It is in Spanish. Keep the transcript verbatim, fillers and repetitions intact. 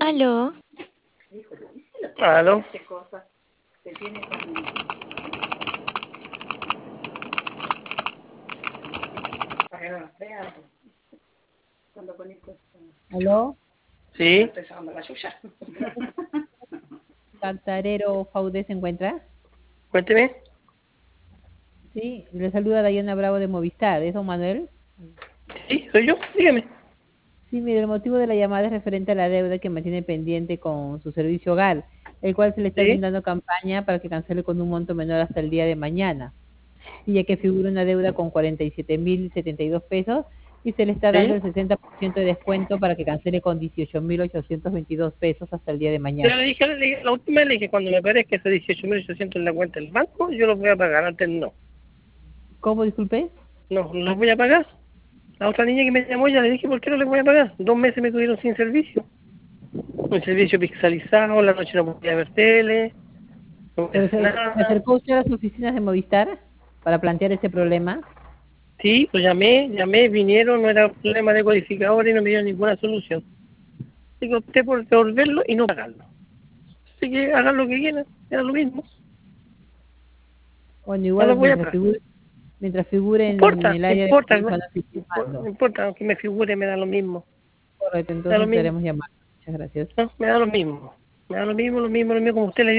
Aló. Aló. ¿Aló? Sí. ¿Cantarero Faude se encuentra? Cuénteme. Sí, le saluda Dayana Bravo de Movistar. ¿Es don Manuel? Sí, soy yo. Dígame. Sí, mire, el motivo de la llamada es referente a la deuda que mantiene pendiente con su servicio hogar, el cual se le está Sí. brindando campaña para que cancele con un monto menor hasta el día de mañana. Sí, ya que figura una deuda con cuarenta y siete mil setenta y dos pesos y se le está dando Sí. el sesenta por ciento de descuento para que cancele con dieciocho mil ochocientos veintidós pesos hasta el día de Ya mañana. le dije, le dije- la última le dije, cuando me parezca ese dieciocho mil ochocientos en la cuenta del banco, yo los voy a pagar. Antes no. ¿Cómo, disculpe? No, no los voy a pagar. La otra niña que me llamó ya le dije, ¿por qué no les voy a pagar? Dos meses me tuvieron sin servicio. Un servicio pixelizado, la noche no podía ver tele, no podía Pero hacer se, se nada. acercó usted a las oficinas de Movistar para plantear este problema. Sí, pues llamé, llamé, vinieron, no era problema de codificador y no me dieron ninguna solución. Así que opté por devolverlo y no pagarlo. Así que hagan lo que quieran, era lo mismo. Bueno, No lo igual voy a mientras pagar. figure, mientras figure No en importa, el no área de importa, pagos no, van a seguir no llamando. importa, aunque me figure, me da lo mismo. Correcto, Me da lo entonces mismo, estaremos llamando. Muchas gracias. no, me da lo mismo. Me da lo mismo, lo mismo, lo mismo como usted le